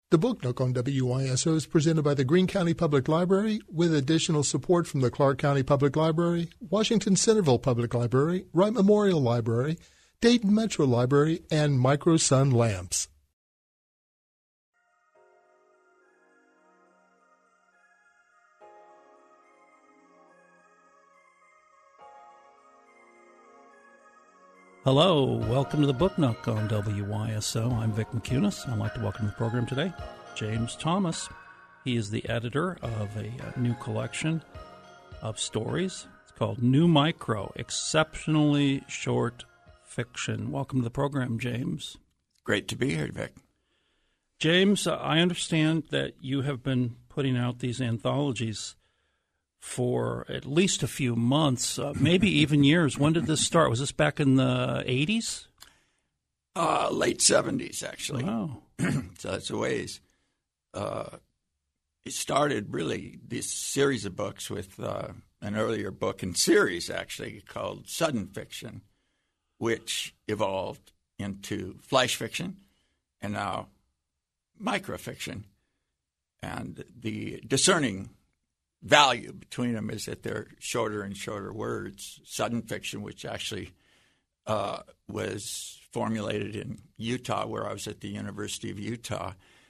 The Book Nook on WYSO is presented by the Greene County Public Library with additional support from the Clark County Public Library, Washington Centerville Public Library, Wright Memorial Library, Dayton Metro Library, and Microsun Lamps. Hello, welcome to the Book Nook on WYSO. I'm Vic McCunis. I'd like to welcome to the program today James Thomas. He is the editor of a new collection of stories. It's called New Micro, Exceptionally Short Fiction. Welcome to the program, James. Great to be here, Vic. James, I understand that you have been putting out these anthologies for at least a few months, maybe even years. When did this start? Was this back in the 80s? Late 70s, actually. Wow. So that's a ways. It started, really, this series of books with an earlier book in series, actually, called Sudden Fiction, which evolved into flash fiction and now microfiction. And the discerning value between them is that they're shorter and shorter words. Sudden fiction, which actually was formulated in Utah, where I was at the University of Utah,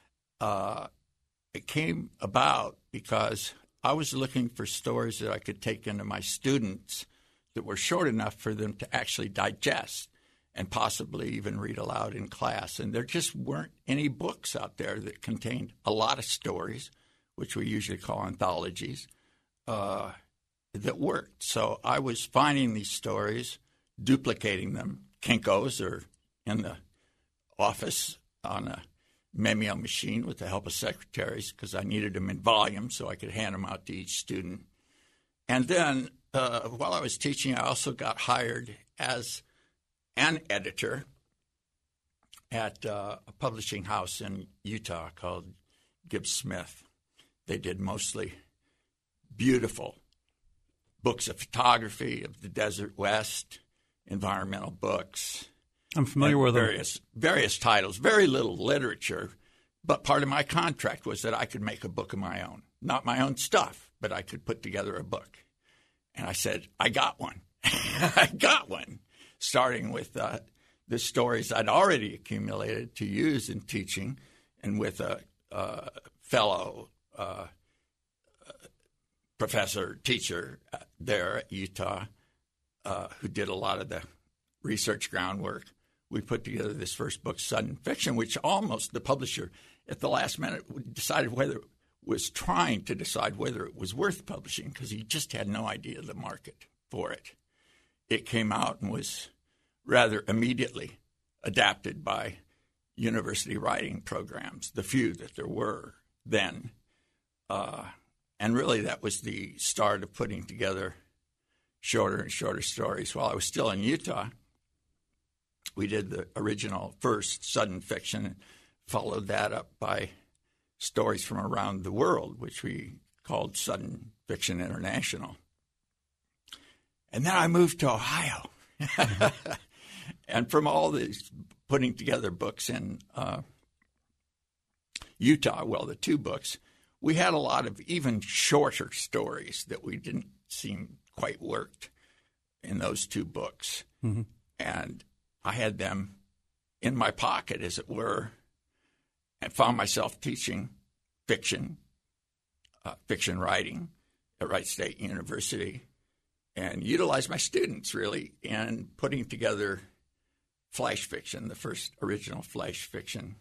it came about because I was looking for stories that I could take into my students that were short enough for them to actually digest and possibly even read aloud in class. And there just weren't any books out there that contained a lot of stories, which we usually call anthologies, that worked. So I was finding these stories, duplicating them. Kinko's are in the office on a Memio machine with the help of secretaries because I needed them in volume so I could hand them out to each student. And then while I was teaching, I also got hired as an editor at a publishing house in Utah called Gibbs Smith. They did mostly beautiful books of photography of the Desert West, environmental books. I'm familiar with various titles, very little literature. But part of my contract was that I could make a book of my own. Not my own stuff, but I could put together a book. And I said, I got one. I got one, starting with the stories I'd already accumulated to use in teaching and with a fellow professor, teacher there at Utah who did a lot of the research groundwork. We put together this first book, Sudden Fiction, which almost the publisher at the last minute was trying to decide whether it was worth publishing because he just had no idea of the market for it. It came out and was rather immediately adapted by university writing programs, the few that there were then. And really that was the start of putting together shorter and shorter stories. While I was still in Utah, we did the original first Sudden Fiction and followed that up by stories from around the world, which we called Sudden Fiction International. And then I moved to Ohio. And from all these putting together books in Utah, well, the two books, we had a lot of even shorter stories that we didn't seem quite worked in those two books. Mm-hmm. And I had them in my pocket, as it were, and found myself teaching fiction writing at Wright State University, and utilized my students, really, in putting together flash fiction, the first original flash fiction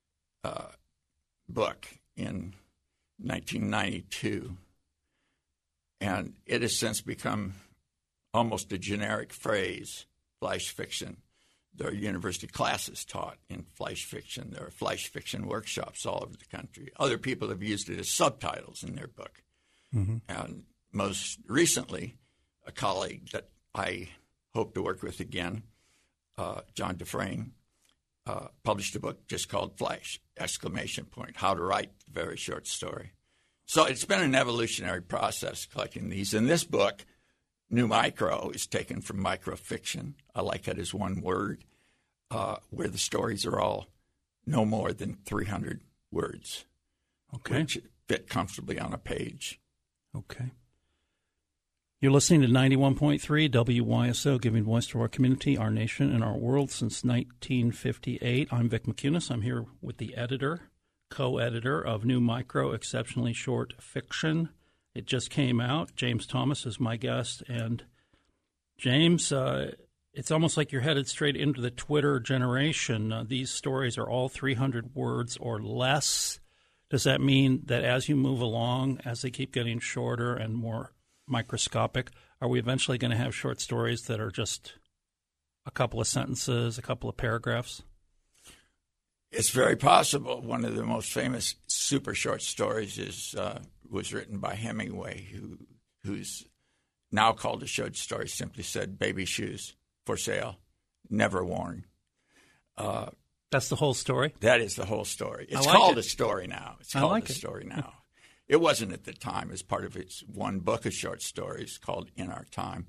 book in 1992. And it has since become almost a generic phrase, flash fiction. There are university classes taught in flash fiction. There are flash fiction workshops all over the country. Other people have used it as subtitles in their book. Mm-hmm. And most recently, a colleague that I hope to work with again, John Dufresne, published a book just called Flash, ! How to Write a Very Short Story. So it's been an evolutionary process collecting these. And this book, New Micro, is taken from microfiction. I like it as one word, where the stories are all no more than 300 words, Okay. which fit comfortably on a page. Okay. You're listening to 91.3 WYSO, giving voice to our community, our nation, and our world since 1958. I'm Vic McCunis. I'm here with the editor, co-editor of New Micro, Exceptionally Short Fiction. It just came out. James Thomas is my guest. And James, it's almost like you're headed straight into the Twitter generation. These stories are all 300 words or less. Does that mean that as you move along, as they keep getting shorter and more microscopic, are we eventually going to have short stories that are just a couple of sentences, a couple of paragraphs? It's very possible. One of the most famous super short stories was written by Hemingway, who's now called a short story, simply said, "Baby shoes for sale, never worn." That's the whole story? That is the whole story. It's like called it. a story now. It's I called like a it. story now. It wasn't at the time as part of its one book of short stories called In Our Time.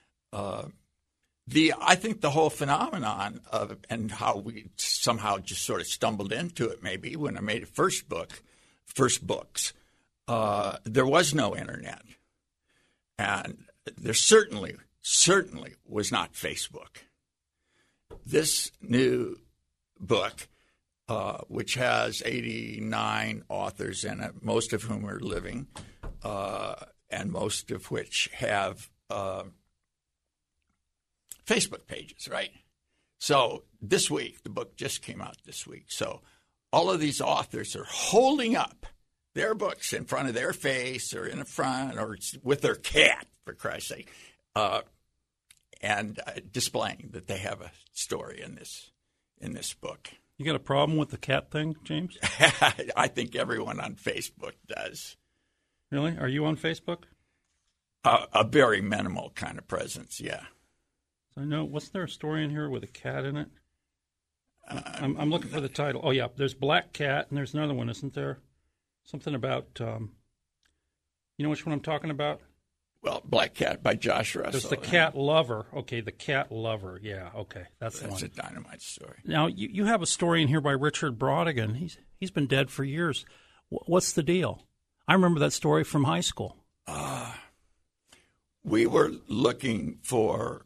I think the whole phenomenon of and how we somehow just sort of stumbled into it maybe when I made a first books, there was no internet. And there certainly was not Facebook. This new book, which has 89 authors in it, most of whom are living, and most of which have Facebook pages, right? So this week, the book just came out this week. So all of these authors are holding up their books in front of their face or in the front or with their cat, for Christ's sake, and displaying that they have a story in this book. You got a problem with the cat thing, James? I think everyone on Facebook does. Really? Are you on Facebook? A very minimal kind of presence, yeah. I know. Wasn't there a story in here with a cat in it? I'm looking for the title. Oh, yeah. There's Black Cat, and there's another one, isn't there? Something about, you know which one I'm talking about? Well, Black Cat by Josh Russell. There's the Cat Lover. Okay, the Cat Lover. Yeah, okay. That's the one. That's a dynamite story. Now, you have a story in here by Richard Brodigan. He's been dead for years. What's the deal? I remember that story from high school. We were looking for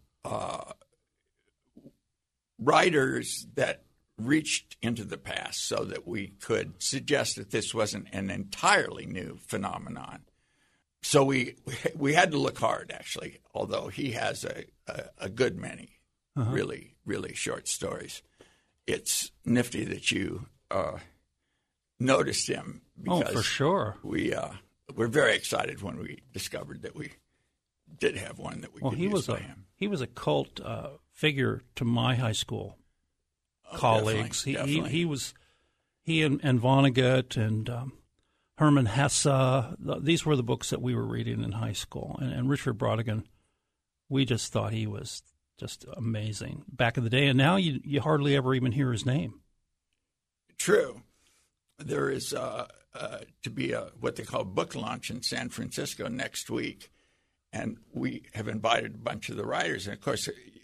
writers that reached into the past so that we could suggest that this wasn't an entirely new phenomenon. So we had to look hard, actually, although he has a good many really, really short stories. It's nifty that you noticed him because for sure. We're very excited when we discovered that we did have one that we could use by him. He was a cult figure to my high school colleagues. Definitely. He and Vonnegut and Hermann Hesse. These were the books that we were reading in high school. And Richard Brodigan, we just thought he was just amazing back in the day. And now you hardly ever even hear his name. True. There is to be what they call book launch in San Francisco next week. And we have invited a bunch of the writers. And, of course,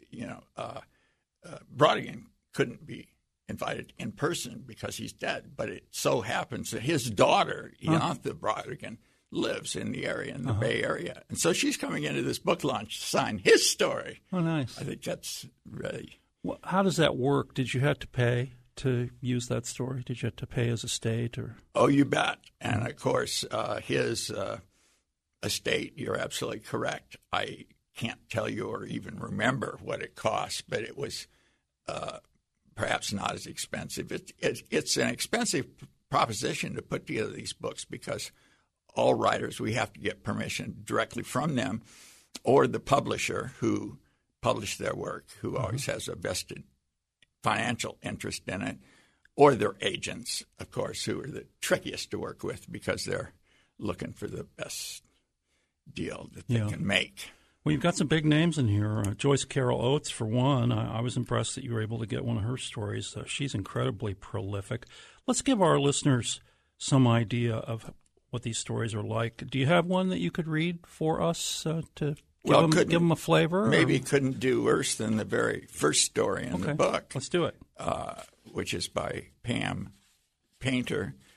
Brodigan couldn't be invited in person because he's dead. But it so happens that his daughter, Iantha Brodigan, lives in the area, in the Bay Area. And so she's coming into this book launch to sign his story. Oh, nice. I think that's really... Well, how does that work? Did you have to pay to use that story? Did you have to pay as a state? Or? Oh, you bet. And, of course, his... estate, you're absolutely correct. I can't tell you or even remember what it cost, but it was perhaps not as expensive. It's an expensive proposition to put together these books because all writers, we have to get permission directly from them or the publisher who published their work, who always has a vested financial interest in it, or their agents, of course, who are the trickiest to work with because they're looking for the best deal that they can make. Well, you've got some big names in here. Joyce Carol Oates, for one. I was impressed that you were able to get one of her stories. She's incredibly prolific. Let's give our listeners some idea of what these stories are like. Do you have one that you could read for us to give them a flavor? Maybe couldn't do worse than the very first story in the book. Let's do it. Which is by Pam Painter,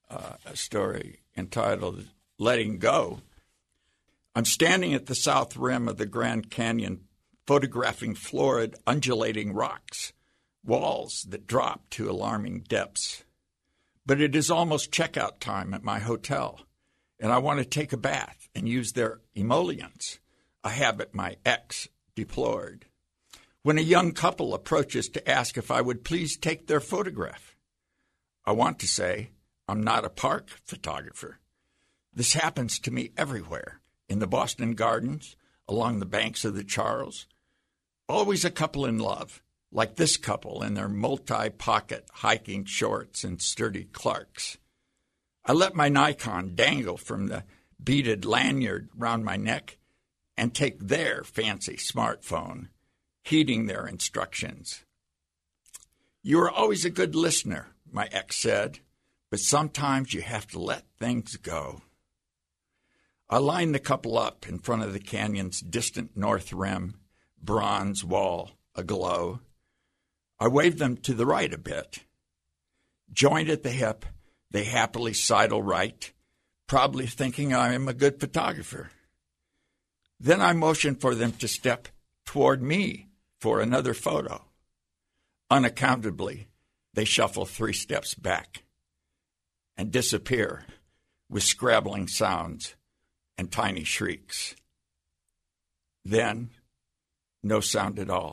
a story entitled Letting Go. I'm standing at the south rim of the Grand Canyon, photographing florid, undulating rocks, walls that drop to alarming depths. But it is almost checkout time at my hotel, and I want to take a bath and use their emollients, a habit my ex deplored, when a young couple approaches to ask if I would please take their photograph. I want to say I'm not a park photographer. This happens to me everywhere, in the Boston Gardens, along the banks of the Charles. Always a couple in love, like this couple in their multi-pocket hiking shorts and sturdy Clarks. I let my Nikon dangle from the beaded lanyard round my neck and take their fancy smartphone, heeding their instructions. You are always a good listener, my ex said, but sometimes you have to let things go. I lined the couple up in front of the canyon's distant north rim, bronze wall aglow. I waved them to the right a bit. Joined at the hip, they happily sidle right, probably thinking I am a good photographer. Then I motioned for them to step toward me for another photo. Unaccountably, they shuffle 3 steps back and disappear with scrabbling sounds and tiny shrieks. Then, no sound at all.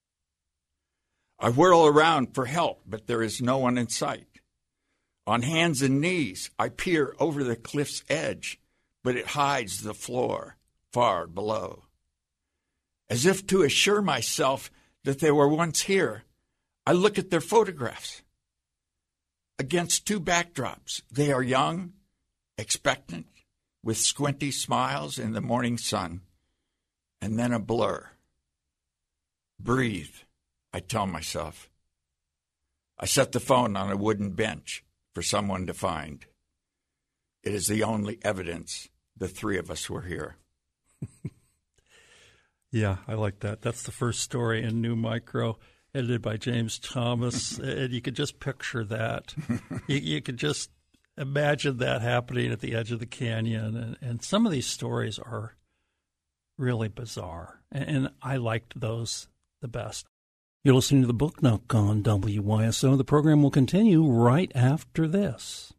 I whirl around for help, but there is no one in sight. On hands and knees, I peer over the cliff's edge, but it hides the floor far below. As if to assure myself that they were once here, I look at their photographs. Against 2 backdrops, they are young, expectant, with squinty smiles in the morning sun, and then a blur. Breathe, I tell myself. I set the phone on a wooden bench for someone to find. It is the only evidence the 3 of us were here. Yeah, I like that. That's the first story in New Micro, edited by James Thomas. And you could just picture that. You could just imagine that happening at the edge of the canyon. And some of these stories are really bizarre. And I liked those the best. You're listening to the Book Nook on WYSO. The program will continue right after this.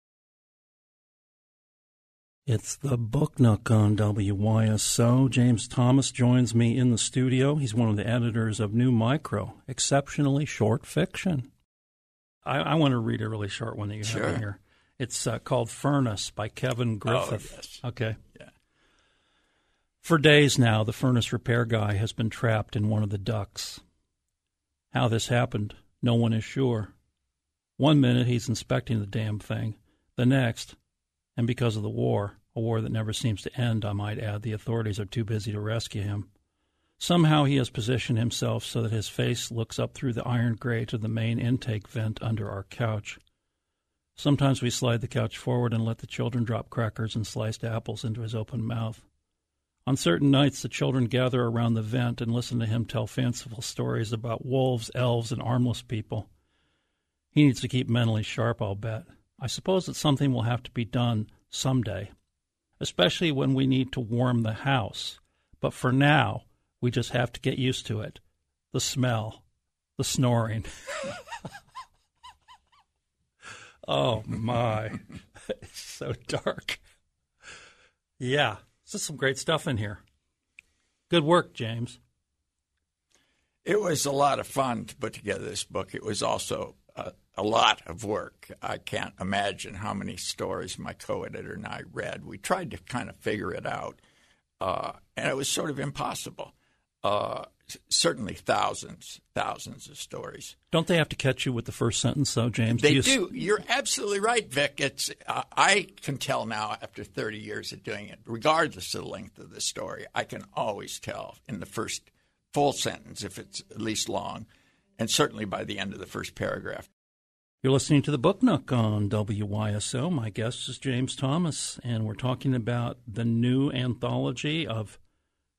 It's the Book Nook on WYSO. James Thomas joins me in the studio. He's one of the editors of New Micro, exceptionally short fiction. I want to read a really short one that you have in here. It's called Furnace by Kevin Griffith. Oh, yes. Okay. Yeah. For days now, the furnace repair guy has been trapped in one of the ducts. How this happened, no one is sure. One minute he's inspecting the damn thing. The next, and because of the war, a war that never seems to end, I might add, the authorities are too busy to rescue him. Somehow he has positioned himself so that his face looks up through the iron grate to the main intake vent under our couch. Sometimes we slide the couch forward and let the children drop crackers and sliced apples into his open mouth. On certain nights, the children gather around the vent and listen to him tell fanciful stories about wolves, elves, and armless people. He needs to keep mentally sharp, I'll bet. I suppose that something will have to be done someday, especially when we need to warm the house. But for now, we just have to get used to it. The smell, the snoring. Oh, my. It's so dark. Yeah. There's some great stuff in here. Good work, James. It was a lot of fun to put together this book. It was also a lot of work. I can't imagine how many stories my co-editor and I read. We tried to kind of figure it out, and it was sort of impossible. Certainly thousands of stories. Don't they have to catch you with the first sentence, though, James? They do. You're absolutely right, Vic. It's I can tell now after 30 years of doing it, regardless of the length of the story, I can always tell in the first full sentence if it's at least long, and certainly by the end of the first paragraph. You're listening to the Book Nook on WYSO. My guest is James Thomas, and we're talking about the new anthology of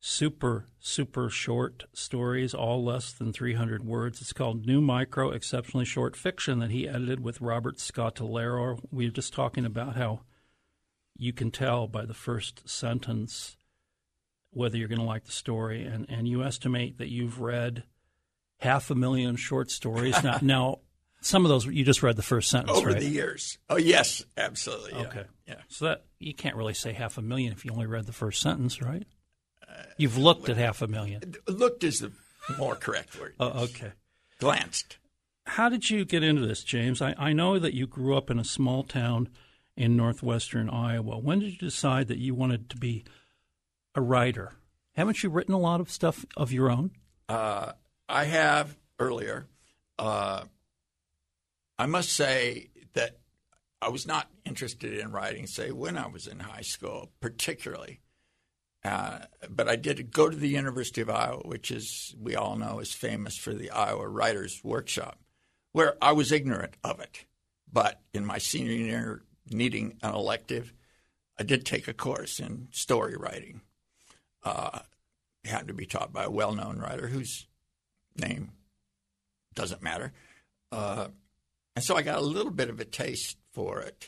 super, super short stories, all less than 300 words. It's called New Micro Exceptionally Short Fiction that he edited with Robert Scottolero. We were just talking about how you can tell by the first sentence whether you're going to like the story, and you estimate that you've read 500,000 short stories. Now, some of those you just read the first sentence, over right? the years. Oh, yes, absolutely. Yeah. Okay. Yeah. So that you can't really say 500,000 if you only read the first sentence, right? You've looked at 500,000. Looked is the more correct word. Okay. Glanced. How did you get into this, James? I know that you grew up in a small town in northwestern Iowa. When did you decide that you wanted to be a writer? Haven't you written a lot of stuff of your own? I have earlier. I must say that I was not interested in writing, say, when I was in high school, particularly. But I did go to the University of Iowa, which, is we all know, is famous for the Iowa Writers' Workshop, where I was ignorant of it. But in my senior year, needing an elective, I did take a course in story writing. It happened to be taught by a well-known writer whose name doesn't matter. And so I got a little bit of a taste for it.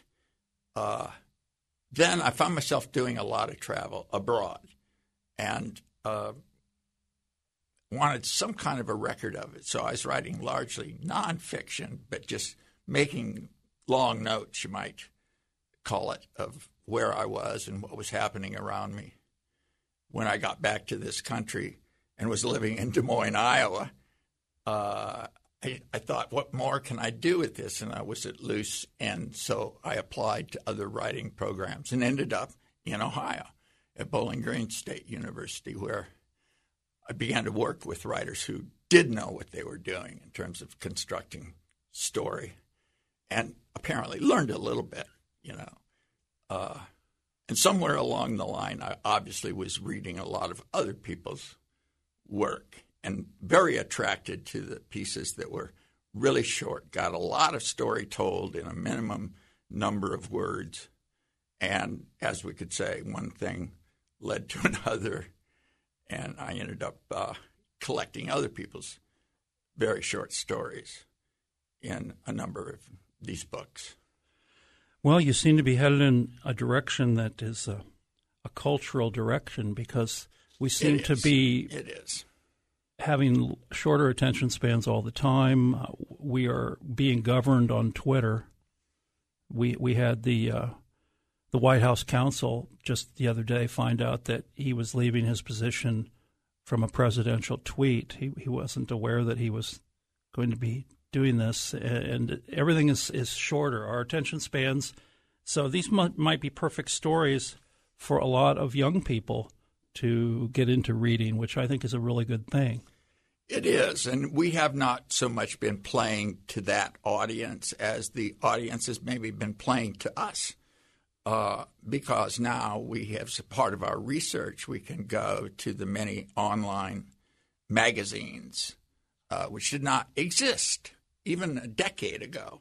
Then I found myself doing a lot of travel abroad and wanted some kind of a record of it. So I was writing largely nonfiction, but just making long notes, you might call it, of where I was and what was happening around me. When I got back to this country and was living in Des Moines, Iowa, I thought, what more can I do with this? And I was at loose end, so I applied to other writing programs and ended up in Ohio at Bowling Green State University, where I began to work with writers who did know what they were doing in terms of constructing story, and apparently learned a little bit, And somewhere along the line, I obviously was reading a lot of other people's work and very attracted to the pieces that were really short, got a lot of story told in a minimum number of words. And as we could say, one thing led to another, and I ended up collecting other people's very short stories in a number of these books. Well, you seem to be headed in a direction that is a cultural direction, because we seem to be having shorter attention spans all the time. We are being governed on Twitter. We had the White House counsel just the other day find out that he was leaving his position from a presidential tweet. He wasn't aware that he was going to be doing this, and everything is shorter. Our attention spans. So these might be perfect stories for a lot of young people to get into reading, which I think is a really good thing. It is, and we have not so much been playing to that audience as the audience has maybe been playing to us, because now we have, as part of our research, we can go to the many online magazines, which did not exist even a decade ago,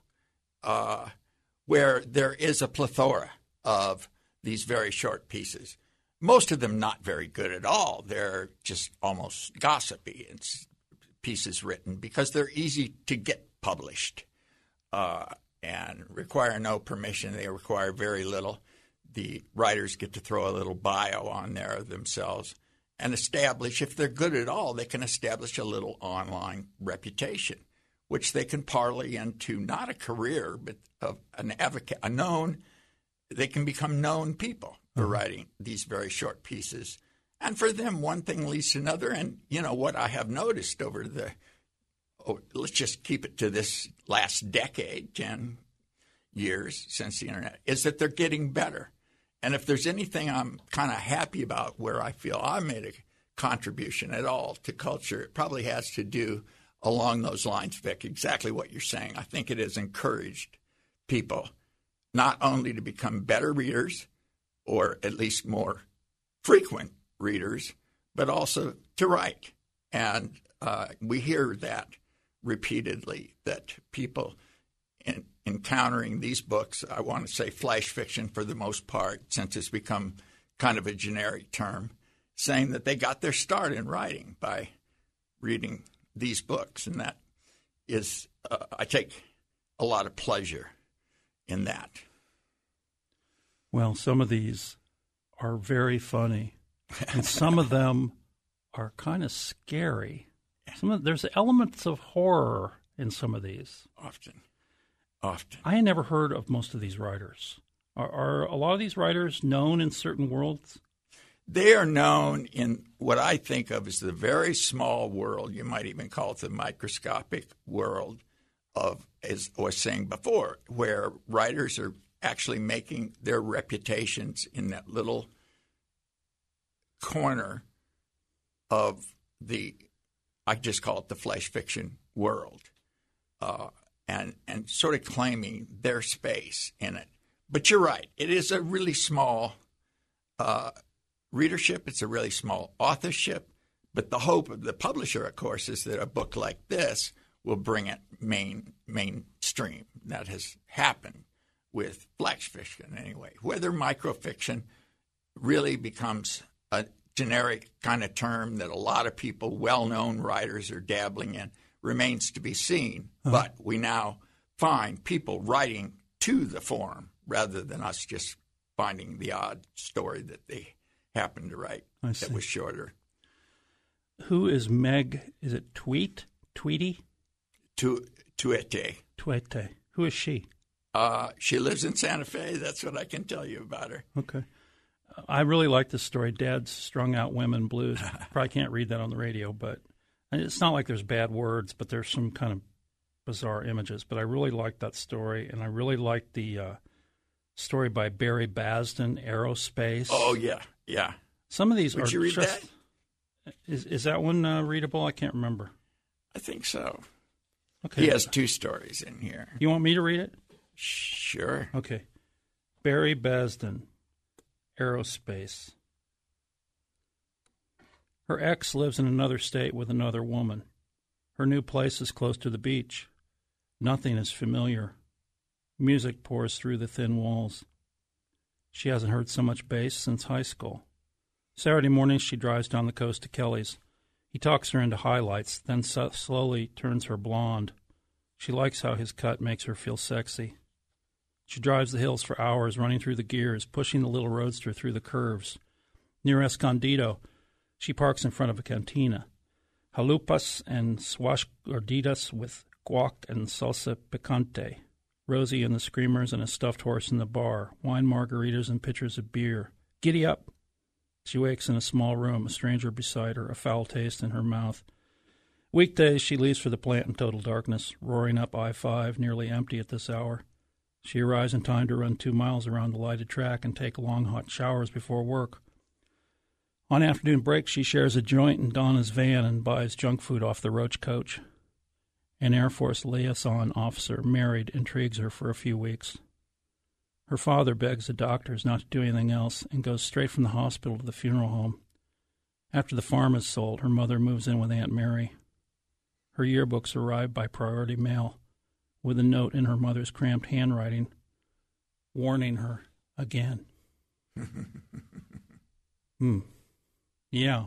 where there is a plethora of these very short pieces. Most of them not very good at all. They're just almost gossipy. It's pieces written because they're easy to get published and require no permission. They require very little. The writers get to throw a little bio on there themselves and establish, if they're good at all, they can establish a little online reputation, which they can parlay into not a career, but of an advocate, they can become known people for writing these very short pieces. And for them, one thing leads to another. And, what I have noticed over let's just keep it to this last decade, 10 years since the Internet, is that they're getting better. And if there's anything I'm kind of happy about where I feel I made a contribution at all to culture, it probably has to do along those lines, Vic, exactly what you're saying. I think it has encouraged people not only to become better readers, or at least more frequent readers, but also to write. And we hear that repeatedly, that people encountering these books, I want to say flash fiction for the most part, since it's become kind of a generic term, saying that they got their start in writing by reading these books, and that is, I take a lot of pleasure in that. Well, some of these are very funny, and some of them are kind of scary. There's elements of horror in some of these. Often. I had never heard of most of these writers. Are a lot of these writers known in certain worlds? They are known in what I think of as the very small world. You might even call it the microscopic world of, as I was saying before, where writers are actually making their reputations in that little corner of I just call it the flash fiction world, and sort of claiming their space in it. But you're right. It is a really small readership. It's a really small authorship. But the hope of the publisher, of course, is that a book like this will bring it mainstream. That has happened with flash fiction anyway. Whether microfiction really becomes a generic kind of term that a lot of people, well-known writers, are dabbling in remains to be seen. But we now find people writing to the form rather than us just finding the odd story that they happen to write that was shorter. Who is Meg? Is it Tweety? Tuete. Tuete. Who is she? She lives in Santa Fe. That's what I can tell you about her. Okay. I really like this story, Dad's Strung Out Women Blues. Probably can't read that on the radio, but it's not like there's bad words, but there's some kind of bizarre images. But I really like that story, and I really like the story by Barry Basden, Aerospace. Oh, yeah. Some of these Would you read that? Is that one readable? I can't remember. I think so. Okay. He has 2 stories in here. You want me to read it? Sure. Okay. Barry Basden, Aerospace. Her ex lives in another state with another woman. Her new place is close to the beach. Nothing is familiar. Music pours through the thin walls. She hasn't heard so much bass since high school. Saturday morning, she drives down the coast to Kelly's. He talks her into highlights, then slowly turns her blonde. She likes how his cut makes her feel sexy. She drives the hills for hours, running through the gears, pushing the little roadster through the curves. Near Escondido, she parks in front of a cantina. Halupas and swash gorditas with guac and salsa picante. Rosie and the Screamers and a stuffed horse in the bar. Wine margaritas and pitchers of beer. Giddy up! She wakes in a small room, a stranger beside her, a foul taste in her mouth. Weekdays, she leaves for the plant in total darkness, roaring up I-5, nearly empty at this hour. She arrives in time to run 2 miles around the lighted track and take long hot showers before work. On afternoon break, she shares a joint in Donna's van and buys junk food off the Roach coach. An Air Force liaison officer, married, intrigues her for a few weeks. Her father begs the doctors not to do anything else and goes straight from the hospital to the funeral home. After the farm is sold, her mother moves in with Aunt Mary. Her yearbooks arrive by priority mail, with a note in her mother's cramped handwriting, warning her again. Yeah.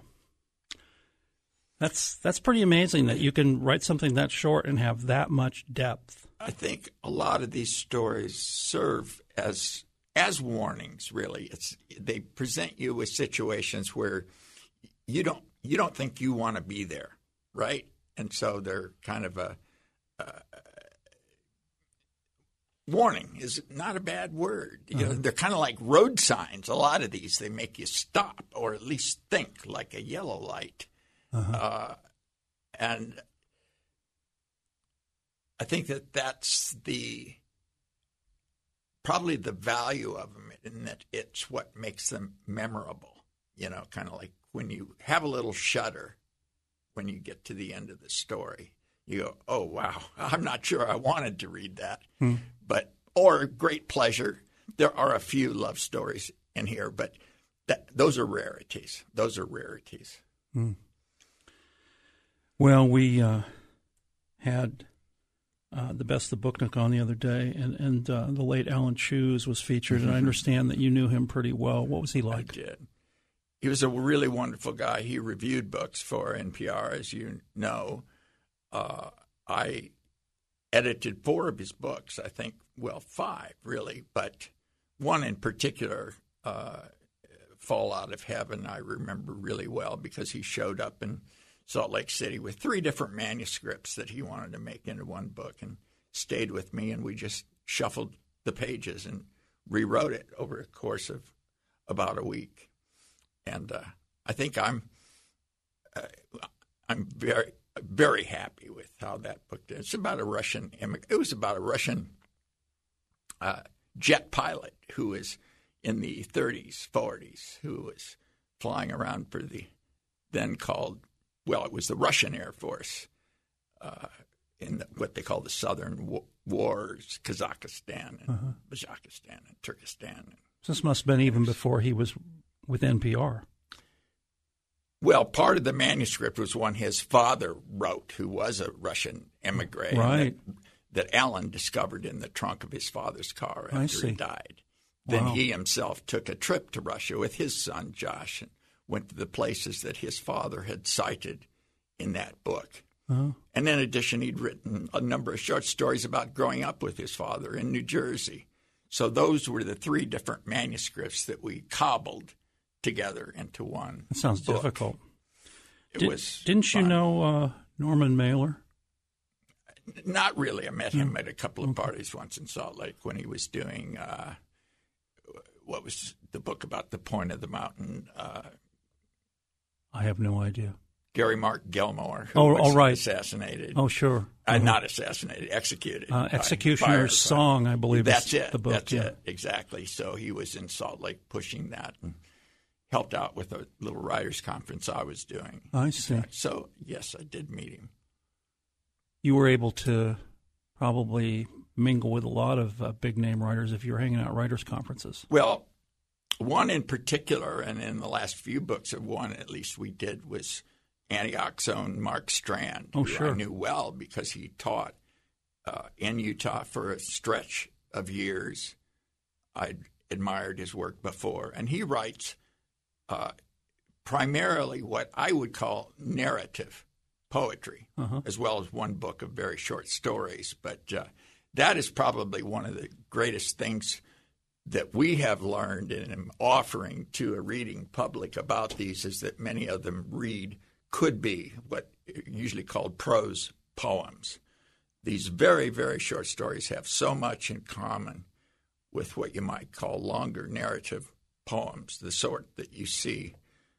That's pretty amazing that you can write something that short and have that much depth. I think a lot of these stories serve as warnings, really. They present you with situations where you don't think you want to be there, right? And so they're kind of a warning is not a bad word. You know, they're kind of like road signs. A lot of these, they make you stop or at least think, like a yellow light. And I think that's probably the value of them, in that it's what makes them memorable. You know, kind of like when you have a little shudder when you get to the end of the story. You go, oh, wow, I'm not sure I wanted to read that. Or great pleasure. There are a few love stories in here, but those are rarities. Well, we had the Best of the Book Nook on the other day, and the late Alan Shoes was featured, and I understand that you knew him pretty well. What was he like? I did. he was a really wonderful guy. He reviewed books for NPR, as you know. I edited 4 of his books, I think, 5 really, but one in particular, Fall Out of Heaven, I remember really well because he showed up in Salt Lake City with 3 different manuscripts that he wanted to make into one book and stayed with me, and we just shuffled the pages and rewrote it over a course of about a week. And I think I'm very, very happy with how that book did. It's about a Russian it was about a Russian jet pilot who was in the 30s, 40s, who was flying around for the then called, well, it was the Russian Air Force in what they call the Southern Wars, Kazakhstan and Kazakhstan and Turkestan. So this must have been even before he was with NPR. Well, part of the manuscript was one his father wrote, who was a Russian emigre, right? That Alan discovered in the trunk of his father's car after he died. Wow. Then he himself took a trip to Russia with his son, Josh, and went to the places that his father had cited in that book. And in addition, he'd written a number of short stories about growing up with his father in New Jersey. So those were the 3 different manuscripts that we cobbled together into one. That sounds book. difficult. Didn't you know Norman Mailer? Not really. I met him at a couple of parties once in Salt Lake when he was doing what was the book about the point of the mountain. I have no idea. Gary Mark Gilmore, who was assassinated. Oh, sure. Not assassinated, executed. Executioner's Song, I believe. That's is the book. That's it, exactly. So he was in Salt Lake pushing that and helped out with a little writers' conference I was doing. I see. So, yes, I did meet him. You were able to probably mingle with a lot of big-name writers if you were hanging out at writers' conferences. Well, one in particular, and in the last few books of one at least we did, was Antioch's own Mark Strand, who I knew well because he taught in Utah for a stretch of years. I'd admired his work before. And he writes primarily what I would call narrative poetry, as well as one book of very short stories. But that is probably one of the greatest things that we have learned in offering to a reading public about these, is that many of them could be what are usually called prose poems. These very, very short stories have so much in common with what you might call longer narrative poems, the sort that you see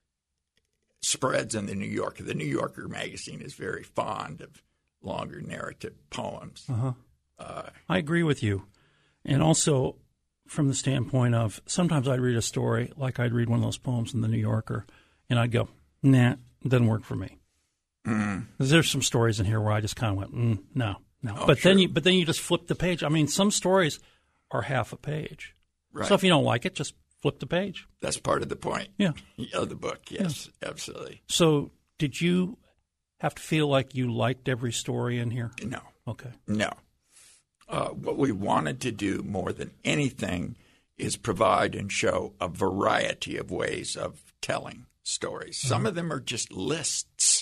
spreads in the New Yorker. The New Yorker magazine is very fond of longer narrative poems. I agree with you. And also from the standpoint of sometimes I'd read a story, like I'd read one of those poems in the New Yorker, and I'd go, nah, it doesn't work for me. There's some stories in here where I just kind of went, no. Oh, but then you just flip the page. I mean, some stories are half a page. Right. So if you don't like it, just flip the page. That's part of the point. Yeah. Of the book. Yes, absolutely. So did you have to feel like you liked every story in here? No. Okay. No. What we wanted to do more than anything is provide and show a variety of ways of telling stories. Some of them are just lists,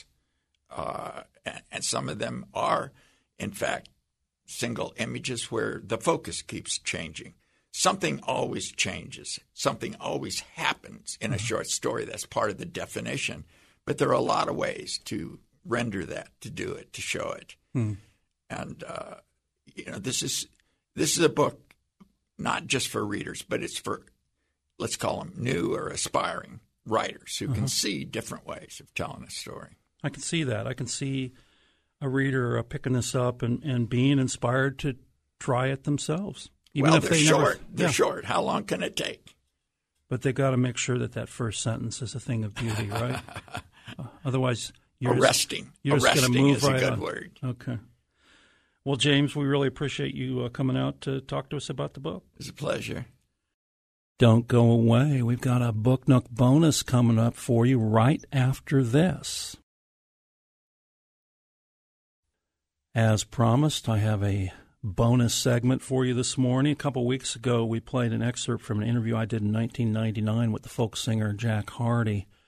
and some of them are, in fact, single images where the focus keeps changing. Something always changes. Something always happens in a short story. That's part of the definition. But there are a lot of ways to render that, to do it, to show it. And this is a book not just for readers, but it's for, let's call them new or aspiring writers who can see different ways of telling a story. I can see that. I can see a reader picking this up and being inspired to try it themselves. Even if they're short. They're short. How long can it take? But they got to make sure that first sentence is a thing of beauty, right? Otherwise, you're arresting. You're just going to move right on. Arresting is a good word. Okay. Well, James, we really appreciate you coming out to talk to us about the book. It's a pleasure. Don't go away. We've got a Book Nook bonus coming up for you right after this. As promised, I have a bonus segment for you this morning. A couple weeks ago, we played an excerpt from an interview I did in 1999 with the folk singer Jack Hardy.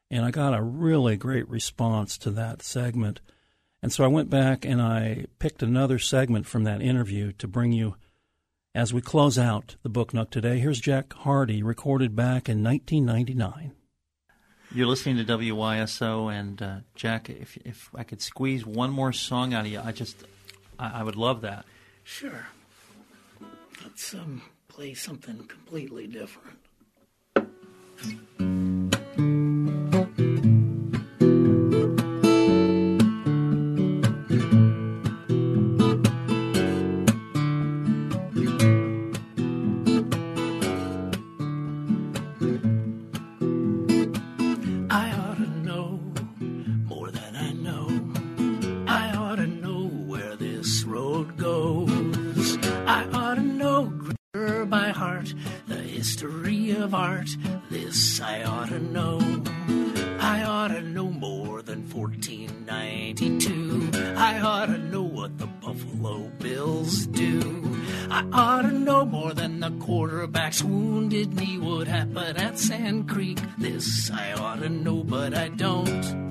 And I got a really great response to that segment. And so I went back and I picked another segment from that interview to bring you as we close out the Book Nook today. Here's Jack Hardy, recorded back in 1999. You're listening to WYSO, and Jack, if I could squeeze one more song out of you, I would love that. Sure. Let's play something completely different. This I ought to know. I ought to know more than 1492. I ought to know what the Buffalo Bills do. I ought to know more than the quarterback's wounded knee would happen at Sand Creek. This I ought to know, but I don't.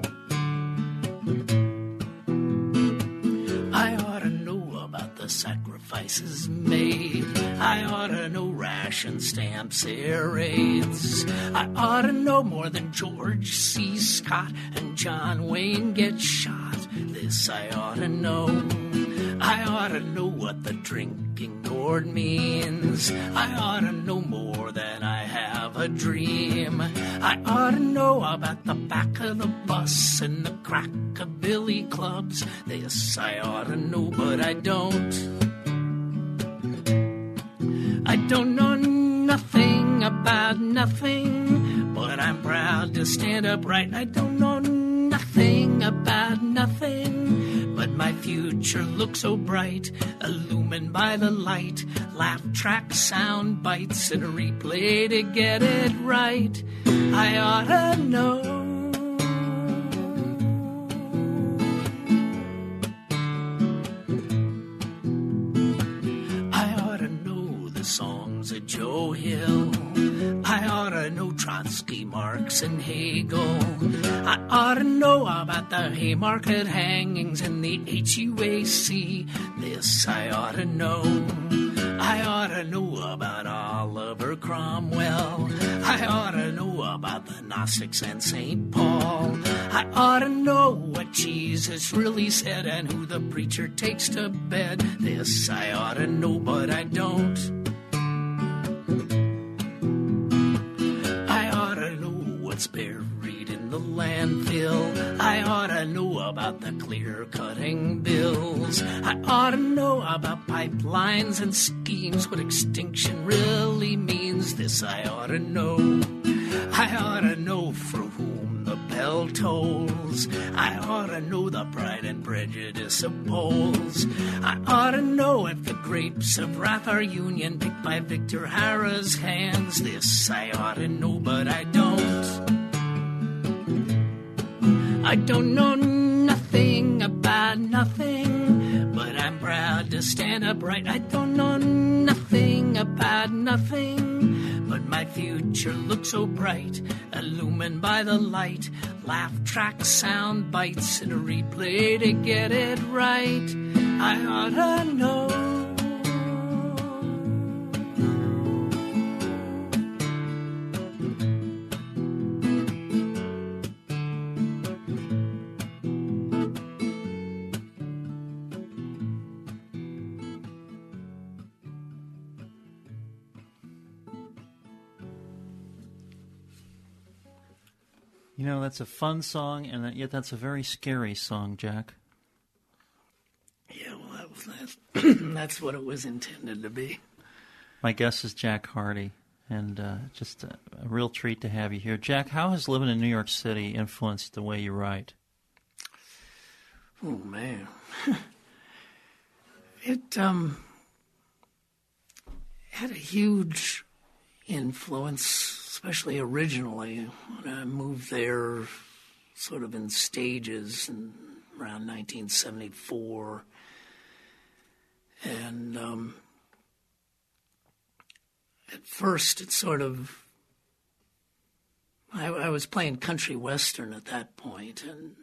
I ought to know about the sacrifices made. I ought to know ration stamps, air raids. I ought to know more than George C. Scott and John Wayne get shot. This I ought to know. I ought to know what the drinking gourd means. I ought to know more than I have a dream. I ought to know about the back of the bus and the crackabilly clubs. This I ought to know, but I don't. I don't know nothing about nothing, but I'm proud to stand upright. I don't know nothing about nothing, but my future looks so bright, illumined by the light. Laugh track sound bites and a replay to get it right. I ought to know. Songs of Joe Hill. I ought to know Trotsky, Marx, and Hegel. I ought to know about the Haymarket hangings and the HUAC. This I ought to know. I ought to know about Oliver Cromwell. I ought to know about the Gnostics and St. Paul. I ought to know what Jesus really said and who the preacher takes to bed. This I ought to know, but I don't. What's buried in the landfill. I ought to know about the clear-cutting bills. I ought to know about pipelines and schemes, what extinction really means. This I ought to know. I ought to know for whom the bell tolls. I ought to know the Pride and Prejudice of polls. I ought to know if the grapes of wrath are union picked by Victor Hara's hands. This I ought to know, but I don't. I don't know nothing about nothing, but I'm proud to stand upright. I don't know nothing about nothing, but my future looks so bright, illumined by the light. Laugh track sound bites and a replay to get it right. I ought to know. You know, that's a fun song, and yet that's a very scary song, Jack. Yeah, well, that's what it was intended to be. My guest is Jack Hardy, and just a real treat to have you here. Jack, how has living in New York City influenced the way you write? Oh, man. It had a huge influence, especially originally when I moved there sort of in stages around 1974. And at first it sort of, I was playing country western at that point, and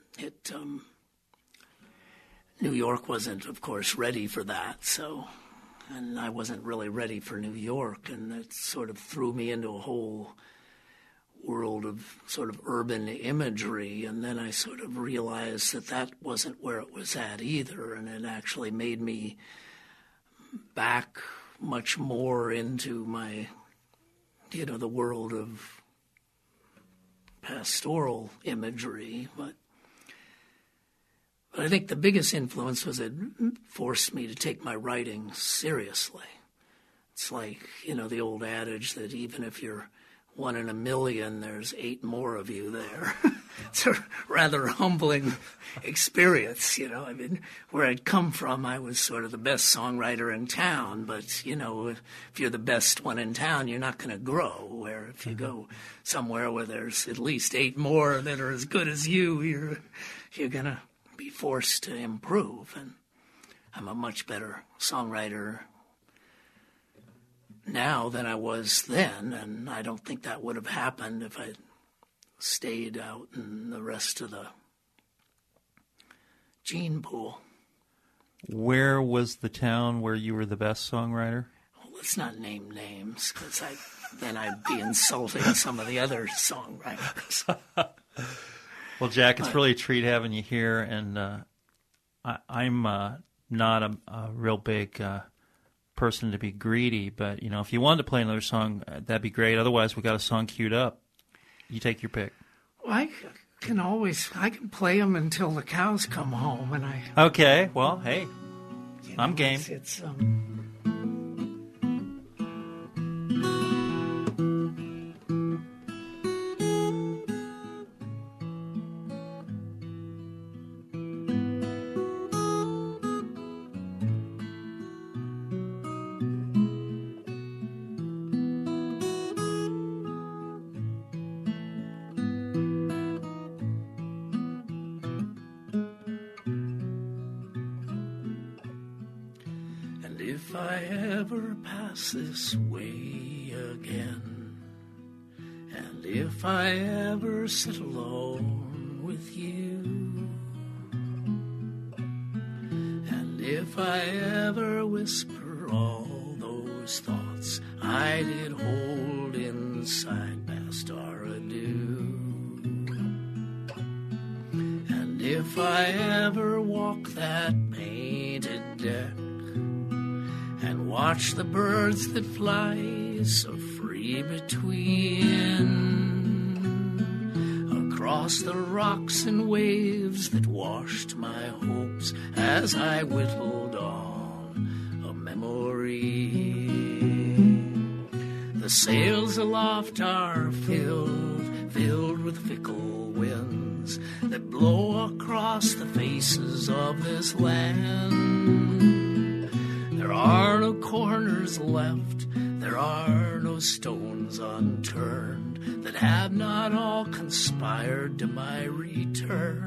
New York wasn't, of course, ready for that. So, and I wasn't really ready for New York, and it sort of threw me into a whole world of sort of urban imagery. And then I sort of realized that that wasn't where it was at either, and it actually made me back much more into my, the world of pastoral imagery. But I think the biggest influence was it forced me to take my writing seriously. It's like, the old adage that even if you're 1 in a million, there's 8 more of you there. It's a rather humbling experience, I mean, where I'd come from, I was sort of the best songwriter in town, but, if you're the best one in town, you're not going to grow. Where if you go somewhere where there's at least 8 more that are as good as you, you're going to be forced to improve. And I'm a much better songwriter now than I was then, and I don't think that would have happened if I stayed out in the rest of the gene pool. Where was the town where you were the best songwriter? Well, let's not name names, because then I'd be insulting some of the other songwriters. Well, Jack, it's really a treat having you here, and I'm not a real big person to be greedy, but if you wanted to play another song, that'd be great. Otherwise, we got a song queued up. You take your pick. Well, I can play them until the cows come home, and Okay. Well, hey, I'm game. It's if I ever pass this way again, and if I ever sit alone with you, and if I ever whisper all those thoughts I did hold inside past our adieu, and if I ever walk that painted deck and watch the birds that fly so free between, across the rocks and waves that washed my hopes as I whittled on a memory. The sails aloft are filled with fickle winds that blow across the faces of this land. There are no corners left, there are no stones unturned that have not all conspired to my return.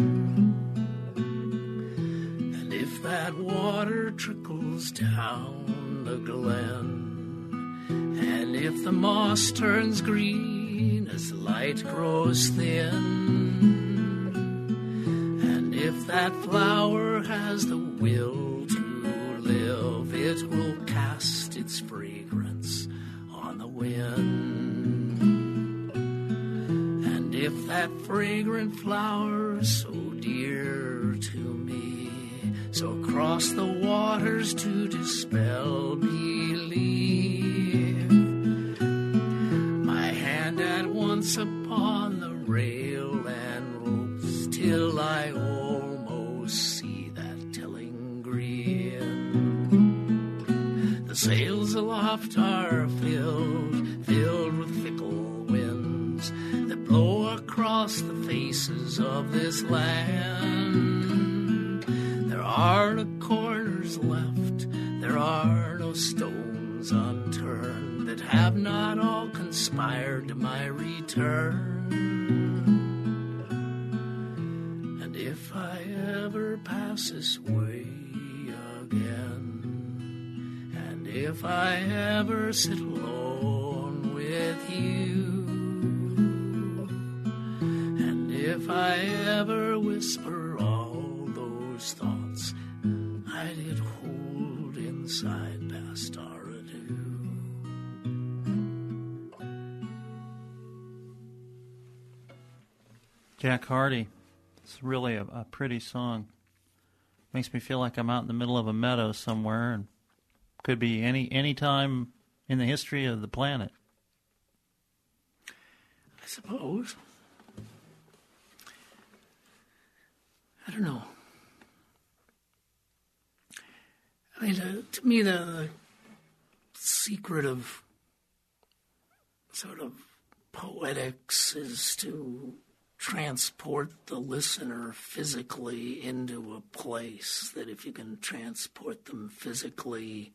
And if that water trickles down the glen, and if the moss turns green as the light grows thin, and if that flower has the will live, it will cast its fragrance on the wind. And if that fragrant flower so dear to me, so cross the waters to dispel belief, my hand at once upon the rail and ropes till I almost see that telling grin. The sails aloft are filled with fickle winds that blow across the faces of this land. There are no corners left, there are no stones unturned that have not all conspired to my return. And if I ever pass this way again, if I ever sit alone with you, if I ever whisper all those thoughts I did hold inside past our adieu. Jack Hardy. It's really a pretty song. Makes me feel like I'm out in the middle of a meadow somewhere, and could be any time in the history of the planet. I suppose. I don't know. I mean, to me, the secret of sort of poetics is to transport the listener physically into a place that if you can transport them physically,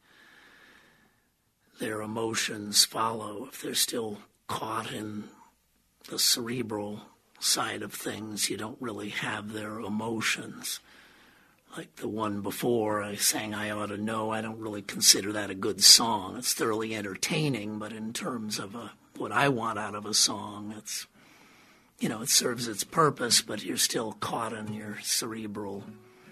their emotions follow. If they're still caught in the cerebral side of things, you don't really have their emotions. Like the one before I sang I Ought to Know, I don't really consider that a good song. It's thoroughly entertaining, but in terms of what I want out of a song, it's, it serves its purpose, but you're still caught in your cerebral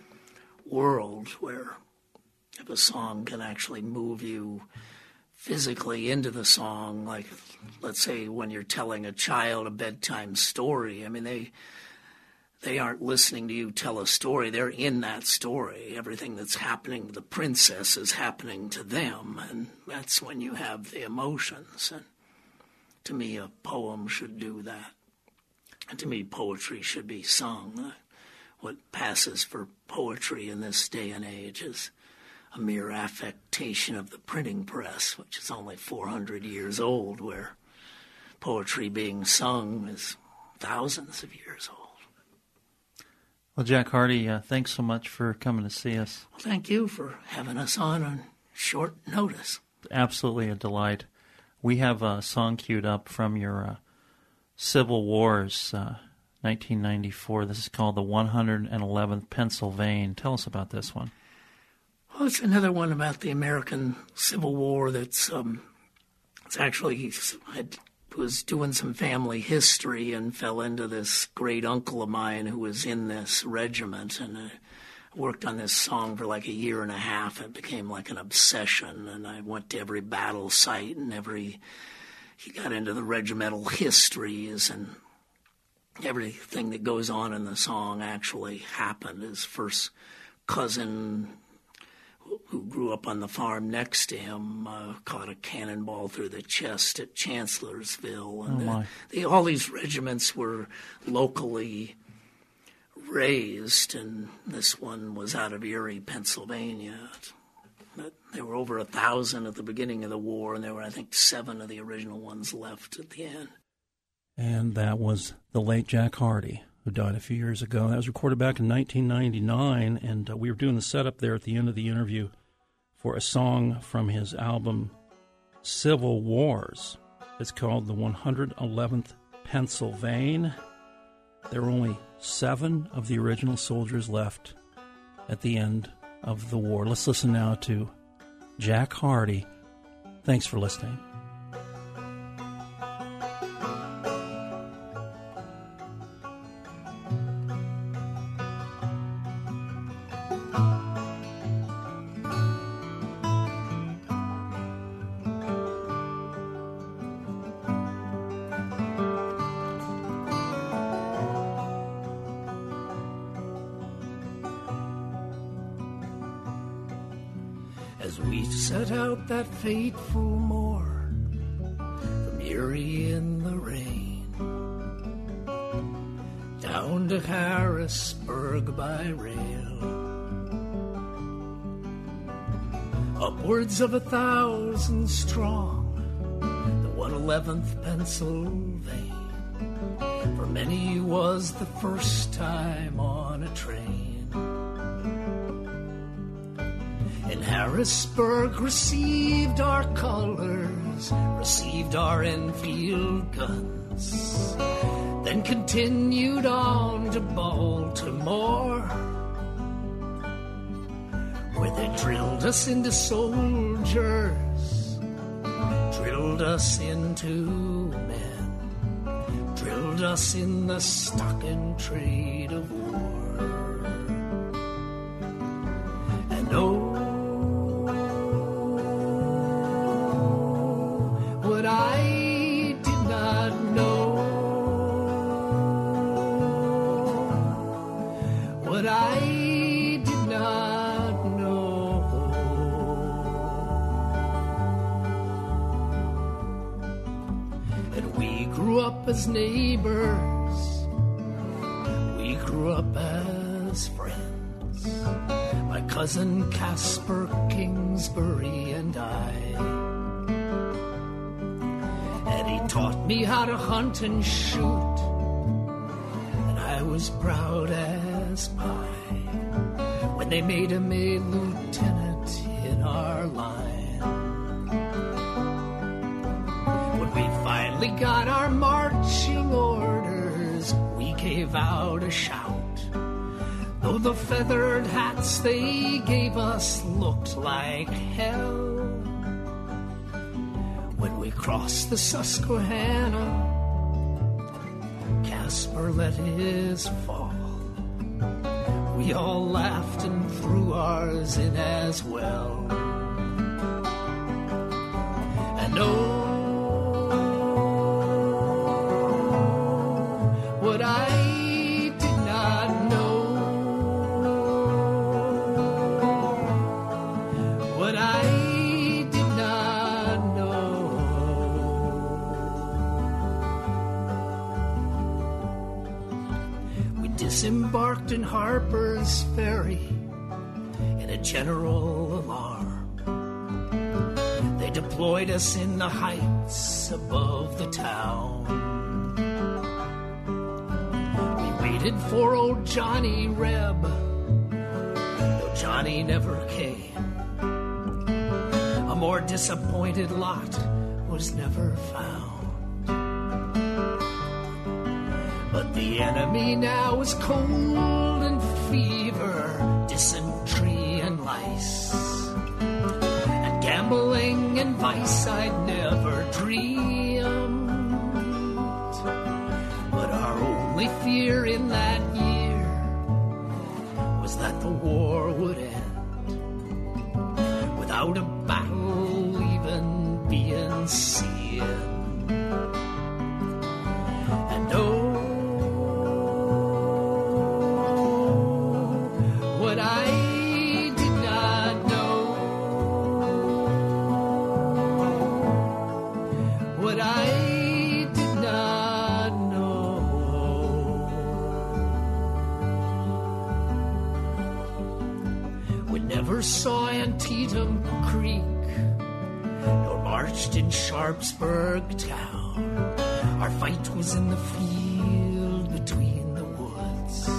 world where if a song can actually move you physically into the song, like let's say when you're telling a child a bedtime story, I mean, they aren't listening to you tell a story, they're in that story. Everything that's happening to the princess is happening to them, and that's when you have the emotions. And to me, a poem should do that. And to me, poetry should be sung. What passes for poetry in this day and age is a mere affectation of the printing press, which is only 400 years old, where poetry being sung is thousands of years old. Well, Jack Hardy, thanks so much for coming to see us. Well, thank you for having us on short notice. Absolutely a delight. We have a song queued up from your Civil Wars, 1994. This is called the 111th Pennsylvania. Tell us about this one. Well, it's another one about the American Civil War that's, it's actually, I was doing some family history and fell into this great uncle of mine who was in this regiment, and I worked on this song for like a year and a half. It became like an obsession, and I went to every battle site and he got into the regimental histories, and everything that goes on in the song actually happened. His first cousin, who grew up on the farm next to him, caught a cannonball through the chest at Chancellorsville. And all these regiments were locally raised, and this one was out of Erie, Pennsylvania. But there were over 1,000 at the beginning of the war, and there were, I think, 7 of the original ones left at the end. And that was the late Jack Hardy, who died a few years ago. That was recorded back in 1999, and we were doing the setup there at the end of the interview for a song from his album Civil Wars. It's called the 111th Pennsylvania. There were only 7 of the original soldiers left at the end of the war. Let's listen now to Jack Hardy. Thanks for listening. As we set out that fateful morn from Erie in the rain, down to Harrisburg by rail, upwards of 1,000 strong, the 111th Pennsylvania, for many was the first time on a train. In Harrisburg received our colors, received our Enfield guns, then continued on to Baltimore, where they drilled us into soldiers, drilled us into men, drilled held us in the stock and trade of war. And what I did not know, what I did not know. And we grew up as neighbors, we grew up as friends, my cousin Casper Kingsbury and I. And he taught me how to hunt and shoot, and I was proud as pie when they made him a lieutenant in our line. When we finally got our marching orders, we gave out a shout, though the feathered hats they gave us looked like hell. When we crossed the Susquehanna, Casper let his fall. We all laughed and threw ours in as well. And what I did not know, what I did not know. We disembarked in Harper's Ferry in a general alarm. They deployed us in the heights above the town. We waited for old Johnny Reb, though Johnny never came. A more disappointed lot was never found. But the enemy now was cold and fever, dysentery and lice, and gambling and vice I'd never dreamed. But our only fear in that year was that the war would end without a battle even being seen. And what I did not know, what I did not know. We never saw Antietam Creek, nor marched in Sharpsburg town. Our fight was in the field between the woods.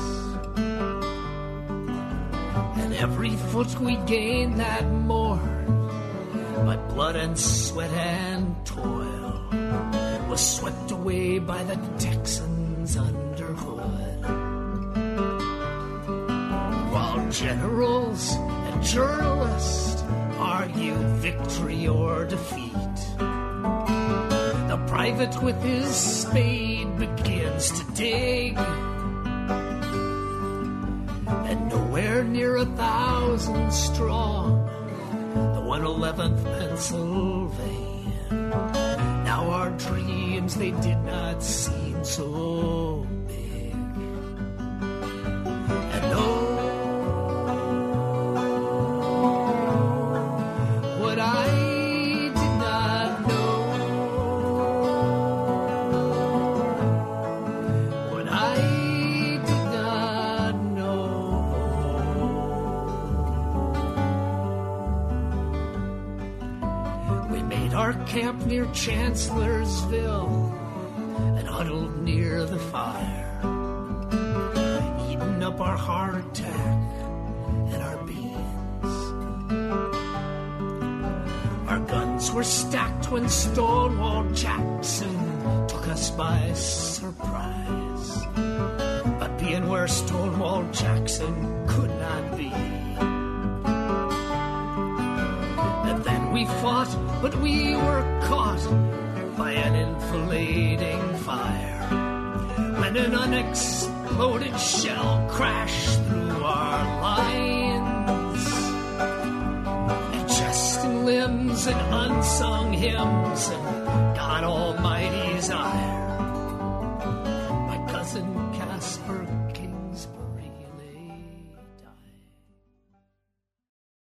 And every foot we gained that morn, by blood and sweat and toil, was swept away by the Texans under Hood. While generals and journalists argue victory or defeat, the private with his spade begins to dig. And nowhere near 1,000 strong, the 111th Pennsylvania, now our dreams, they did not seem so big. And what I did not know, what I did not know. We made our camp near Chancellorsville and huddled near the fire, eating up our hardtack and our beans. Our guns were stacked when Stonewall Jackson took us by surprise. But being where Stonewall Jackson could not be, and then we fought, but we were caught by an enfilading fire. when an unexploded shell crashed through our lines. And chest and limbs and unsung hymns and